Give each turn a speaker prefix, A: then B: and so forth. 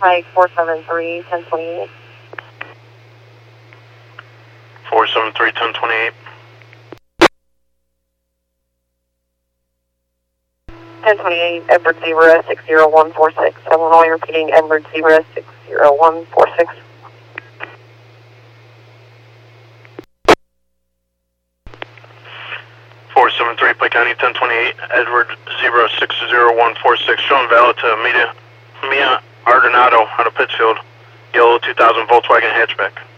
A: Hi, 473, 1028.
B: 473, 1028.
A: 1028, Edward Zebra 60146. Illinois, repeating Edward Zebra 60146.
B: Pike County 1028, Edward Zebra 60146, showing valid to Mia Ardonato out of Pittsfield, yellow 2000 Volkswagen hatchback.